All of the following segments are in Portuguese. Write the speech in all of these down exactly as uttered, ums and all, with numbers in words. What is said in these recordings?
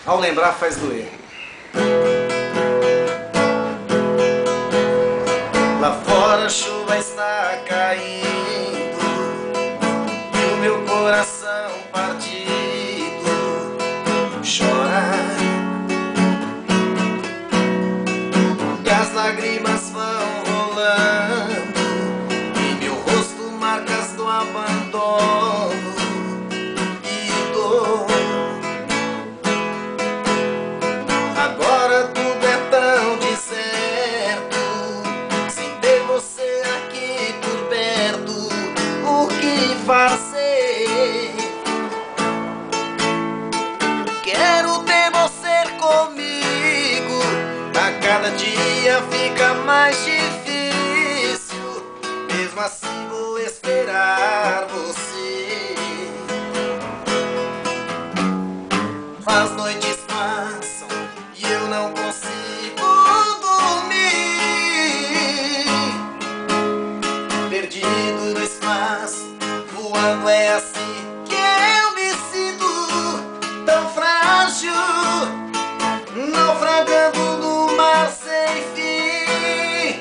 Ao lembrar faz doer. Lá fora a chuva está caindo e o meu coração partido chora, e as lágrimas vão rolando e meu rosto marcas do abandono e dor. Agora tudo é tão deserto, sem ter você aqui por perto, o que fazer? Quero ter você comigo, a cada dia fica mais difícil, mesmo assim vou esperar você. As noites passam e eu não consigo dormir, perdido no espaço, voando é assim que eu me sinto, tão frágil, naufragando no mar sem fim.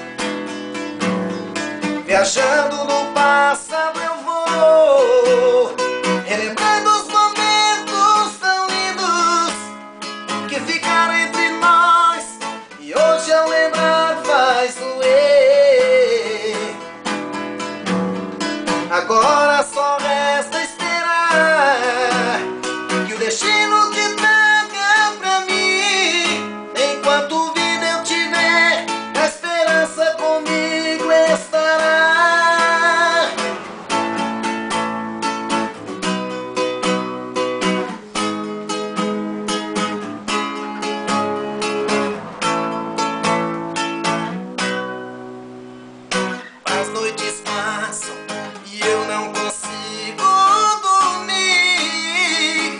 Viajando no passado eu vou, relembrando os momentos tão lindos que ficaram entre nós, e hoje ao lembrar faz doer. Agora só resta esperar que o destino te traga pra mim. Enquanto vida eu tiver, a esperança comigo estará. As noites passam e eu não consigo dormir,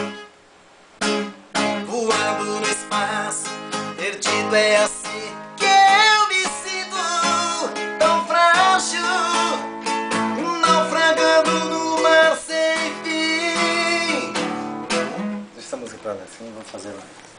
voando no espaço, perdido é assim que eu me sinto, tão frágil, naufragando no mar sem fim. Deixa essa música pra lá, assim vamos fazer lá.